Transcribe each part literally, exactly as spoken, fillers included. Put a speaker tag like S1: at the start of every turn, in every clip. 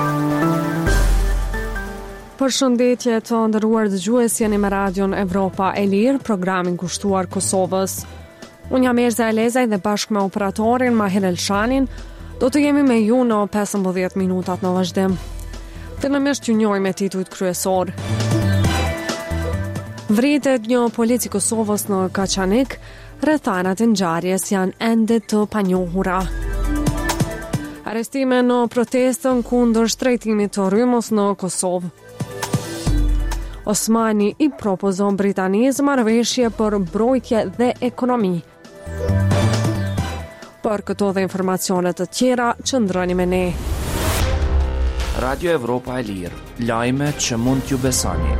S1: Përshëndetje të nderuar dëgjues, jeni me Radion Evropa e Lirë, programin kushtuar Kosovës. Unë jam Erza Elezaj dhe bashkë me operatorin Mahir Elshanin do të jemi me ju në pesëmbëdhjetë minutat në vazhdim. Fillimisht ju njohim me titujt kryesor. Vritet një polic i Kosovës në Kaçanik, rrethanat e ngjarjes janë ende të panjohura. Arrestime në protestën kundër shtrejtimit të rrymës në Kosovë. Osmani i propozon Britanisë marrëveshje për mbrojtje dhe ekonomi. Për këto dhe informacionet të tjera, qëndroni me ne.
S2: Radio Evropa e Lirë, lajmet që mund t'ju besoni.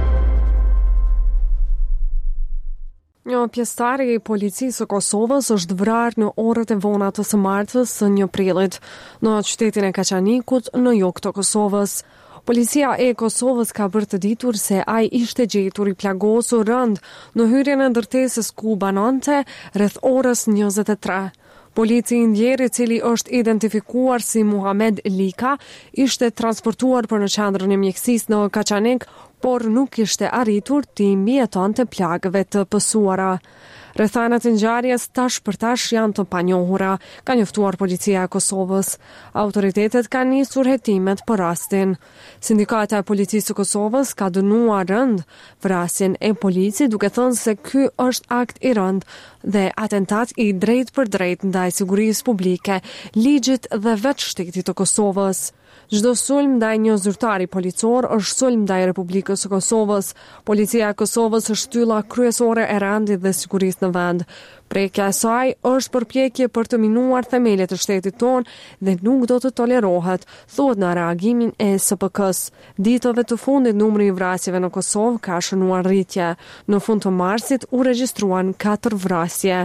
S1: Një pjesëtar i policisë së Kosovës është vrarë në orët e vona të së martës së një prillit në qytetin e Kaçanikut në jug të Kosovës. Policia e Kosovës ka bërë të ditur se ai ishte gjetur i plagosur rënd në hyrjen e ndërtesës ku banonte rreth orës njëzet e tre. Polici i ndjerë, i cili është identifikuar si Muhamed Lika, ishte transportuar për në qendrën e mjekësisë në Kaçanik, por nuk ishte arritur të mbijetonte plagëve të pësuara. Rrethanat e ngjarjes tash për tash janë të panjohura, ka njoftuar policia e Kosovës. Autoritetet kanë nisur hetimet për rastin. Sindikata e policisë së Kosovës ka dënuar rënd vrasjen e policit, duke thënë se ky është akt i rënd dhe atentat i drejt për drejt ndaj sigurisë publike, ligjit dhe vetë shtetit të Kosovës. Çdo sulm ndaj një zyrtari policor është sulm ndaj Republikës së Kosovës. Policia e Kosovës është shtylla kryesore e rendit dhe sigurisë në vend. Prekja e saj është përpjekje për të minuar themelet e shtetit tonë dhe nuk do të tolerohet, thuhet në reagimin e S P K-s. Ditëve të fundit numri i vrasjeve në Kosovë ka shënuar rritje. Në fund të marsit u regjistruan katër vrasje.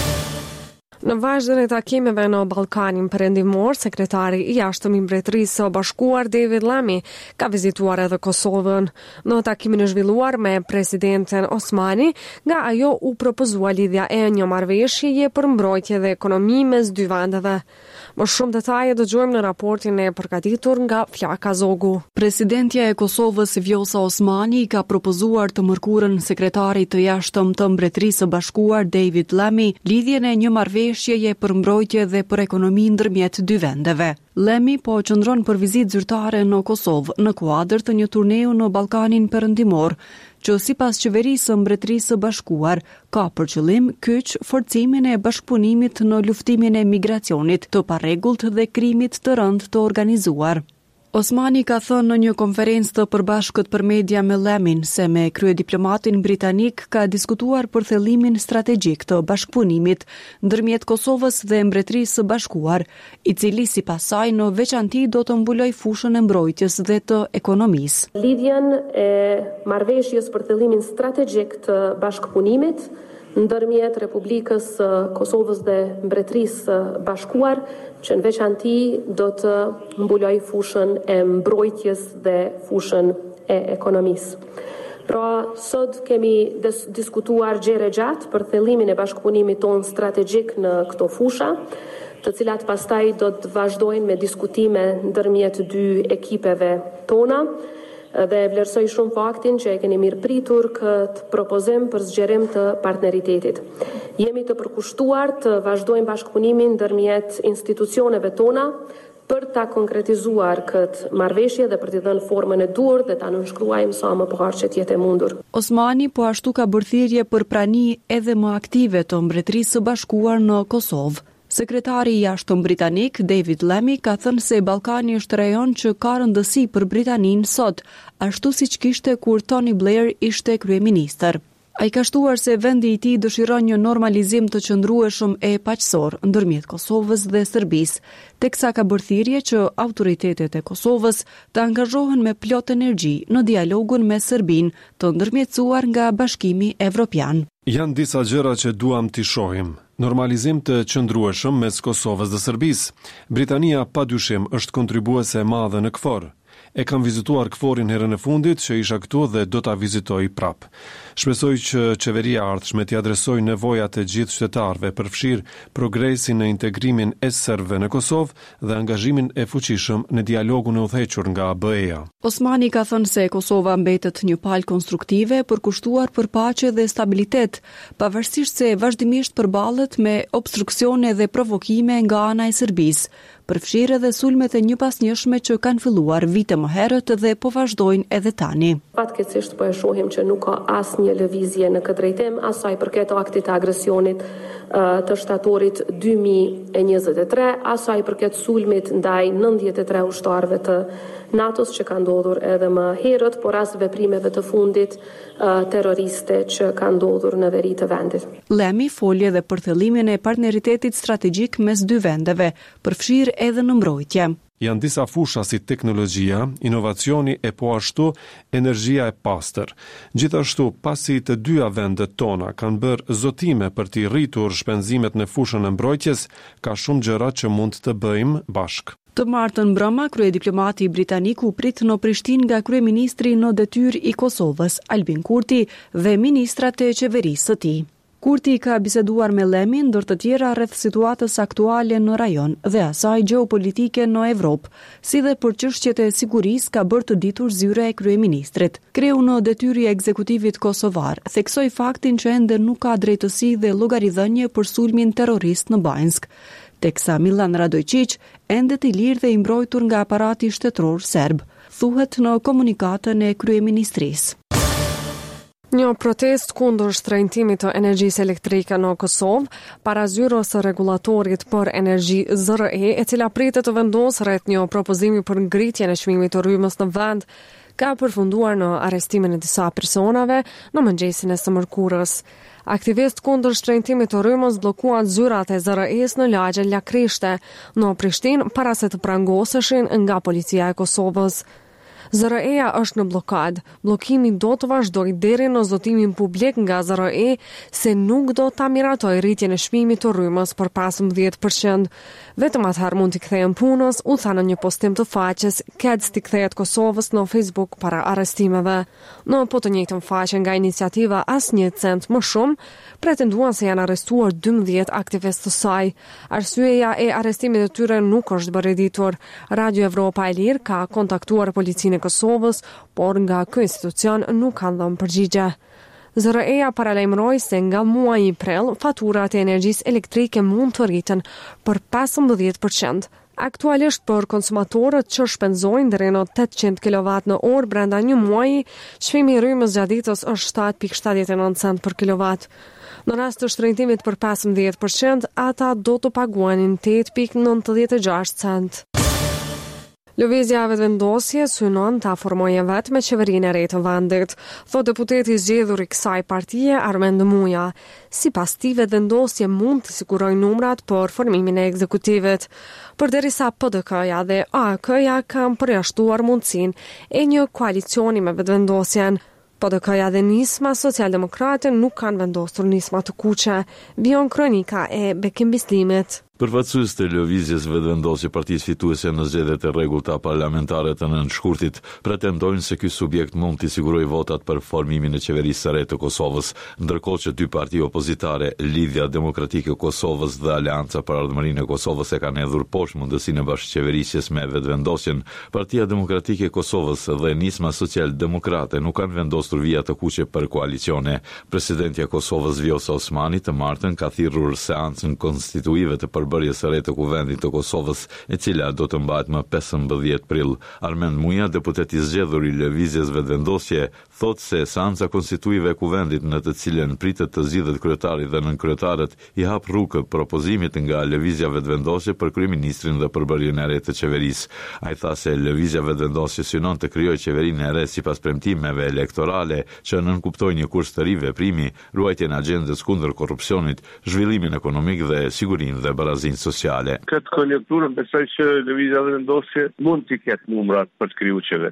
S1: Në vazhdon e takimeve në Ballkanin Perëndimor, sekretari i jashtëm i Mbretërisë së Bashkuar David Lammy ka vizituar edhe Kosovën. Në takimin e zhvilluar me presidentin Osmani, nga ajo u propozua lidhja e një marrëveshjeje për mbrojtje dhe ekonomi mes dy vendeve. Më shumë detaje dëgjojmë në raportin e përgatitur nga Flaka Zogu.
S3: Presidentja e Kosovës Vjosa Osmani ka propozuar të mërkurën sekretarit të jashtëm të Mbretërisë së Bashkuar David Lammy lidhjen e një marrëveshjeje për mbrojtje dhe për ekonomi ndërmjet dy vendeve. Lammy po qëndron për vizitë zyrtare në Kosovë në kuadër të një turneu në Ballkanin Perëndimor, që sipas qeverisë së Mbretërisë së Bashkuar ka për qëllim kyç forcimin e bashkëpunimit në luftimin e migracionit të parregullt dhe krimit të rënd të organizuar. Osmani ka thënë në një konferencë të përbashkët për media me Lammin se me kryediplomatin britanik ka diskutuar për thellimin strategjik të bashkëpunimit ndërmjet Kosovës dhe Mbretërisë së Bashkuar, i cili sipas saj në veçanti do të mbuloj fushën e mbrojtjes dhe të ekonomisë.
S4: Lidhjen e marrëveshjes për thellimin strategjik të bashkëpunimit ndërmjet Republikës së Kosovës dhe Mbretërisë së Bashkuar, që në veçanti do të mbuloj fushën e mbrojtjes dhe fushën e ekonomisë. Pra, sot kemi diskutuar gjere gjatë për thellimin e bashkëpunimit tonë strategjik në këto fusha, të cilat pastaj do të vazhdojnë me diskutime ndërmjet dy ekipeve tona, dhe vlerësoj shumë faktin që e keni mirë pritur këtë propozim për zgjerim të partneritetit. Jemi të përkushtuar të vazhdojmë bashkëpunimin ndërmjet institucioneve tona për ta konkretizuar këtë marrëveshje dhe për t'i dhënë formën e duhur dhe ta nënshkruajmë sa më parë që t'jetë e mundur.
S3: Osmani po ashtu ka bërë thirrje për prani edhe më aktive të Mbretërisë së Bashkuar në Kosovë. Sekretari i jashtëm britanik David Lammy ka thënë se Ballkani është rajon që ka rëndësi për Britaninë sot, ashtu siç kishte kur Tony Blair ishte kryeministër. Ai ka shtuar se vendi i tij dëshiron një normalizim të qëndrueshëm e paqësor ndërmjet Kosovës dhe Serbisë, teksa ka bërë thirrje që autoritetet e Kosovës të angazhohen me plot energji në dialogun me Serbinë, të ndërmjetësuar nga Bashkimi Evropian.
S5: Janë disa gjëra që duam t'i shohim. Normalizim të qëndrueshëm mes Kosovës dhe Serbisë. Britania padyshim është kontribuese e madhe në KFOR. E kam vizituar Kforin herën e fundit që isha këtu dhe do ta vizitoj prap. Shpresoj që qeveria e ardhshme t'i adresojë nevojat e gjithë qytetarëve, përfshir progresin në integrimin e serbëve në Kosovë dhe angazhimin e fuqishëm në dialogun e udhëhequr nga B E-ja.
S3: Osmani ka thënë se Kosova mbetet një palë konstruktive për kushtuar për paqe dhe stabilitet, pavarësisht se vazhdimisht përballet me obstruksione dhe provokime nga ana e Serbisë, përfshirë edhe sulmet e njëpasnjëshme që kanë filluar vite më herët dhe po vazhdojnë edhe tani.
S4: Fatkeqësisht po e shohim që nuk ka asnjë lëvizje në këtë drejtim, as sa i përket aktit të agresionit të shtatorit dy mijë e njëzet e tre, as sa i përket sulmit ndaj nëntëdhjetë e tre ushtarëve të NATO-s që ka ndodhur edhe më herët, por as veprimeve të fundit terroriste që ka ndodhur në veri të vendit.
S3: Lemi foli edhe për thellimin e partneritetit strategjik mes dy vendeve, përfshirë edhe në mbrojtje.
S5: Janë disa fusha si teknologjia, inovacioni e po ashtu energjia e pastër. Gjithashtu, pasi të dyja vendet tona kanë bërë zotime për t'i rritur shpenzimet në fushën e mbrojtjes, ka shumë gjëra që mund të bëjmë bashkë.
S3: Të martën mbrëma, kryediplomati britanik u prit në Prishtinë nga kryeministri në detyrë i Kosovës, Albin Kurti, dhe ministrat e qeverisë së tij. Kurti ka biseduar me Lemi ndër të tjera rreth situatës aktuale në rajon dhe asaj gjeopolitike në Evropë, si dhe për çështjet e sigurisë ka bërë të ditur zyra e kryeministrit. Kreu në detyrë i ekzekutivit kosovar theksoi faktin që ende nuk ka drejtësi dhe llogaridhënie për sulmin terrorist në Banjsk, teksa Milan Radojčić ende i lirë dhe i mbrojtur nga aparati shtetëror serb, thuhet në komunikatën e kryeministrisë.
S1: Një protest kundër shtrëngtimit të energjisë elektrike në Kosovë para zyrës së rregullatorit për energji Z R E, e cila pritet të vendosë rreth një propozimi për ngritjen e çmimit të rrymës në vend, ka përfunduar në arrestimin e disa personave në mëngjesin e së mërkurës. Aktivist kundër shtrëngtimit të rrymës bllokuan zyrat e Z R E-s në lagjen Lakrishte në Prishtinë para se të prangoseshin nga policia e Kosovës. Z R E-ja është në blokad. Bllokimi do të vazhdojë deri në zotimin publik nga Z R E se nuk do ta miratojë rritjen e çmimit të rrymës për pesëmbëdhjetë përqind. Vetëm atëherë mund t'i kthehen punës, u tha në një postim të faqes K E D S t'i kthehet Kosovës në Facebook para arrestimeve. Në po të njëjtën faqe nga iniciativa Asnjë cent më shumë, pretenduan se janë arrestuar dymbëdhjetë aktivistë të saj. Arsyeja e arrestimit të tyre nuk është bërë e ditur. Radio Evropa e Lirë ka kontaktuar policinë e Kosovës, por nga ky institucion nuk kanë dhënë përgjigje. Z R E-ja paralajmëroi se nga muaji prill faturat e energjisë elektrike mund të rriten për pesëmbëdhjetë përqind. Aktualisht për konsumatorët që shpenzojnë deri në tetëqind kilowatt në orë brenda një muaji, çmimi i rrymës gjatë ditës është shtatë pikë shtatëdhjetë e nëntë cent për kilowatt. Në rast të shtrëngtimit për pesëmbëdhjetë përqind, ata do të paguanin tetë pikë nëntëdhjetë e gjashtë cent. Lëvizja e vetëvendosje synon ta formojë vetë me qeverinë e re të vendit, thot deputeti i zgjedhur i kësaj partie Armend Muja. Sipas tij, vetëvendosje mund të sigurojë numrat për formimin e ekzekutivit. Përderisa P D K-ja dhe A K-ja kanë përjashtuar mundësinë e një koalicioni me vetëvendosjen. P D K-ja dhe nisma socialdemokrate nuk kanë vendosur nisma të kuqe, vion kronika e bekëmbislimit.
S6: Përfaqësues të lëvizjes vetëvendosje partisë fituese në zgjedhjet e rregullta parlamentare të nënshkurtit pretendojnë se ky subjekt mund t'i sigurojë votat për formimin e qeverisë së re të Kosovës, ndërkohë që dy parti opozitare, Lidhja Demokratike e Kosovës dhe Aleanca për Ardhmërinë e Kosovës, e kanë hedhur poshtë mundësinë e bashkëqeverisjes me vetëvendosjen. Partia Demokratike e Kosovës dhe Nisma Social-Demokrate nuk kanë vendosur vija të kuqe për koalicione. Presidentja e Kosovës Vjosa Osmani të martën ka thirrur seancën konstituive të përbërjes së re të Kuvendit të Kosovës, e cila do të mbahet më pesëmbëdhjetë prill. Armend Muja, deputet i zgjedhur i lëvizjes vetëvendosje, thotë se seanca konstituive e Kuvendit në të cilën pritet të zgjidhet kryetari dhe nënkryetarët i hap rrugë propozimit nga lëvizja vetëvendosje për kryeministrin dhe përbërjen e re të qeverisë. Ai tha se lëvizja vetëvendosje synon të krijojë qeverinë e re sipas premtimeve elektorale që nënkuptojnë një kurs të ri veprimi, ruajtjen e agjendës kundër korrupsionit, zhvillimin ekonomik dhe sigurinë dhe barazinë sociale.
S7: Këtë konjunkturën besoj që lëvizja vetëvendosje mund t'i ketë numrat për të krijuar qeveri.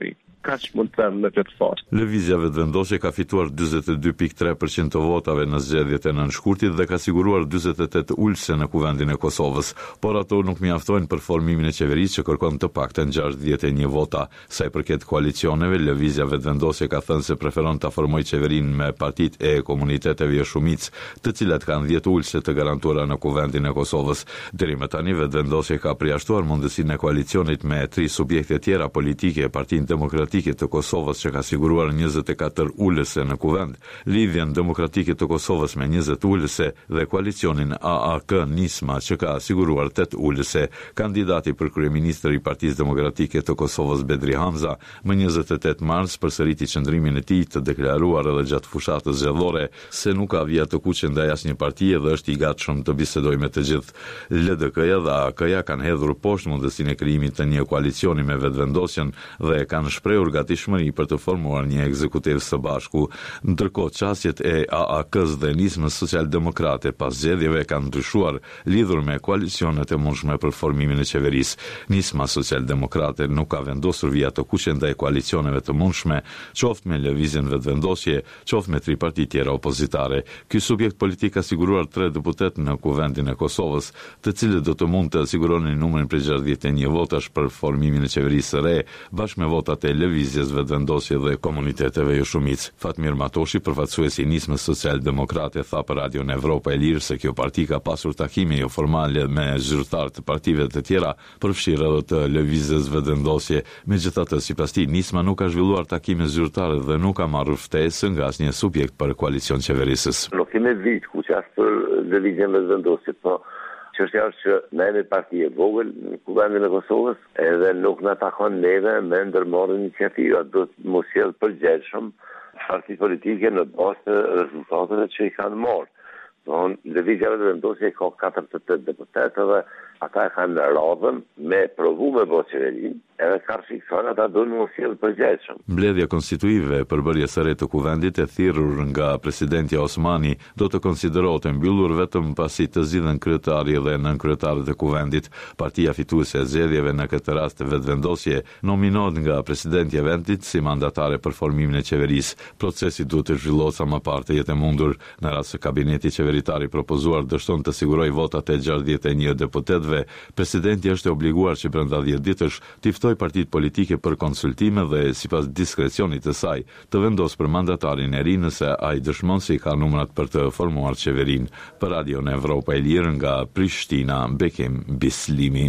S7: Kaq mund të them në këtë fazë.
S6: Lëvizja Vetëvendosje ka fituar dyzet e dy pikë tre përqind të votave në zgjedhjet e nënshkurtit dhe ka siguruar dyzet e tetë ulëse në kuvendin e Kosovës, por ato nuk mjaftojnë për formimin e qeverisë që kërkon të paktën gjashtëdhjetë e një vota. Sa i përket koalicioneve, Lëvizja Vetëvendosje ka thënë se preferon ta formojë qeverinë me partitë e komuniteteve e shumicë, të cilat kanë dhjetë ulëse të garantuara në kuvendin e Kosovës. Deri më tani Vetëvendosje ka përjashtuar mundësinë e koalicionit me tri subjekte tjera politike, Partinë Demokratike të Kosovës që ka siguruar njëzet e katër ulëse në kuvend, Lidhjen Demokratike të Kosovës me njëzet ulëse dhe koalicionin A A K Nisma që ka siguruar tetë ulëse. Kandidati për kryeministër i Partisë Demokratike të Kosovës Bedri Hamza më njëzet e tetë mars përsëriti qëndrimin e tij të deklaruar edhe gjatë fushatës zgjedhore se nuk ka vija të kuqe ndaj asnjë partie dhe është i gatshëm të bisedojë me të gjithë. L D K-ja dhe A A K-ja kanë hedhur poshtë mundësinë e krijimit të një koalicioni me Vetëvendosjen dhe kanë shprehur gatishmëri për të formuar një ekzekutiv së bashku. Ndërkohë qasjet e A A K-s dhe Nismës Socialdemokrate pas zgjedhjeve kanë ndryshuar lidhur me koalicionet e mundshme për formimin e qeverisë. Nisma Socialdemokrate nuk ka vendosur vija të kuqe ndaj koalicioneve të mundshme, qoftë me Lëvizjen Vetëvendosje, qoftë me tri parti tjera opozitare. Ky subjekt politik ka siguruar tre deputet në kuvendin e Kosovës, të cilët do të mund të siguronin numrin prej gjashtëdhjetë e një votash për formimin e qeverisë së re, bashkë me votat e Lëvizjes Vetëvendosje dhe komuniteteve jo shumicë. Fatmir Matoshi, përfaqësuesi i Nismës Socialdemokrate, tha për Radion Evropa e Lirë se kjo parti ka pasur takime jo formale me zyrtarë të partive të tjera, përfshirë edhe të Lëvizjes Vetëvendosje. Megjithatë, sipas tij, Nisma nuk ka zhvilluar takime zyrtare dhe nuk ka marrë ftesë nga asnjë subjekt për koalicion qeverisës.
S8: Nuk kemi vit ku që ashtë për Lëvizjen Vetëvendosje, po çështja është që ne jemi parti e vogël në kuvendin e Kosovës edhe nuk na takon neve me ndërmarrë iniciativa, do të mos jetë përgjegjshëm parti politike në bazë të rezultateve që i kanë marrë. Don Lëvizja Vetëvendosje ka katërdhjetë deputetë dhe ata e kanë radhën me provu me bërë qeverinë, edhe ka fiksuar ata do në mos jetë përgjegjshëm.
S6: Mbledhja konstituive për bërje së re të kuvendit e thirrur nga presidenti Osmani do të konsiderohet e mbyllur vetëm pasi të zgjidhen kryetari dhe nënkryetarët e kuvendit. Partia fituese e zgjedhjeve në këtë rast Vetëvendosje nominohet nga presidenti i vendit si mandatare për formimin e qeverisë. Procesi duhet të zhvillohet sa më parë të jetë mundur. Në rast se kabineti qeveritari propozuar dështon të sigurojë votat e gjashtëdhjetë e një deputetëve, presidenti është e obliguar që brenda dhjetë ditësh të ftoj partitë politike për konsultime dhe sipas diskrecionit të saj të vendos për mandatarin e ri nëse ai dëshmon se ka numrat për të formuar qeverinë. Për Radion Evropa e Lirë nga Prishtina, Bekim Bislimi.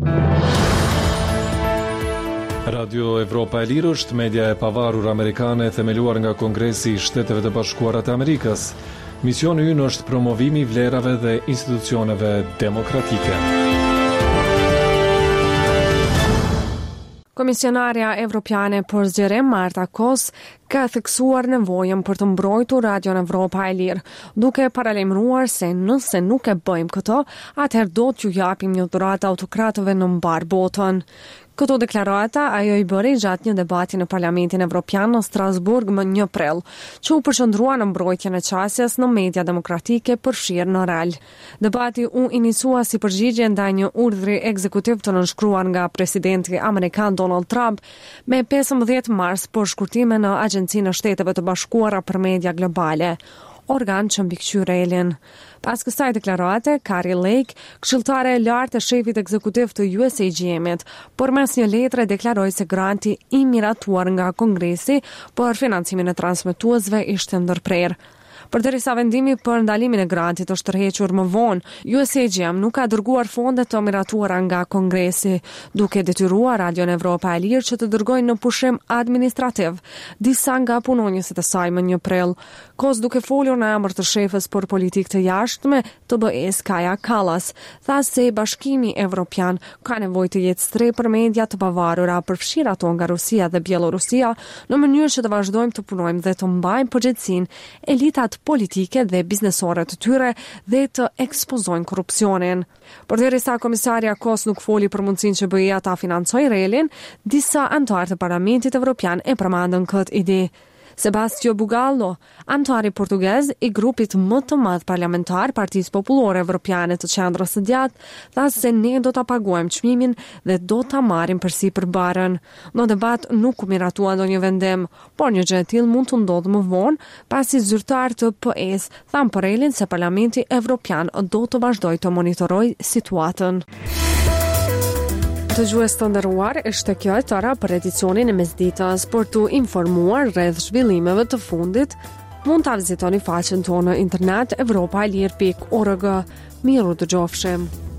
S5: Radio Evropa e Lirë është media e pavarur amerikane themeluar nga Kongresi i Shteteve të Bashkuara të Amerikës. Misioni ynë është promovimi i vlerave dhe institucioneve demokratike.
S1: Komisionarja Evropiane për zgjerim Marta Kos ka theksuar nevojën për të mbrojtur Radion Evropa e Lirë, duke paralajmëruar se nëse nuk e bëjmë këto, atëherë do t'ju japim një dhuratë autokratëve në mbar botën. Këto deklarata ajo i bëri gjatë një debati në Parlamentin Evropian në Strasburg më një prill, që u përqendrua në mbrojtjen e qasjes në media demokratike përfshirë në rall. Debati u inisua si përgjigje ndaj një urdhri ekzekutiv të nënshkruar nga presidenti amerikan Donald Trump me pesëmbëdhjetë mars për shkurtime në Agjencinë e Shteteve të Bashkuara për Media Globale, organ që mbikëqyr relin. Pas kësaj deklarate, Kari Lake, këshilltare e lartë e shefit ekzekutiv të U S A G M-it, përmes një letre deklaroi se granti i miratuar nga Kongresi për financimin e transmetuesve ishte ndërprer. Përderisa vendimi për ndalimin e grantit është tërhequr më vonë, U S A G M nuk ka dërguar fonde të miratuara nga Kongresi, duke detyruar Radion Evropa e Lirë që të dërgojnë në pushim administrativ disa nga punonjësit e saj më një prill. Kos duke folur në emër të shefës për politikë të jashtme të B E-s Kaja Kallas, tha se Bashkimi Evropian ka nevojë të jetë shtrej për media të pavarura, përfshirë ato nga Rusia dhe Bielorusia, në mënyrë që të vazhdojmë të punojmë dhe të mbajmë përgjegjësinë elitat politike dhe biznesore të tyre dhe të ekspozojnë korrupsionin. Përderisa komisarja Kos nuk foli për mundësinë që B E-ja ta financojë relin, disa anëtarë të Parlamentit Evropian e përmendën këtë ide. Sebastio Bugallo, anëtari portugez i grupit më të madh parlamentar Partisë Popullore Evropiane të Qendrës së Djathtë, tha se ne do ta paguajmë çmimin dhe do ta marrim përsipër barën. Në debat nuk u miratua ndonjë vendim, por një gjë e tillë mund të ndodhë më vonë, pasi zyrtar të P E S thanë për Elin se Parlamenti Evropian do të vazhdojë të monitorojë situatën. Të gjues të nderuar, është kjo e tëra për edicionin e mesditës. Për të informuar rreth zhvillimeve të fundit, mund ta vizitoni faqen tonë në internet evropaelir pikë org. Miru dëgjofshim.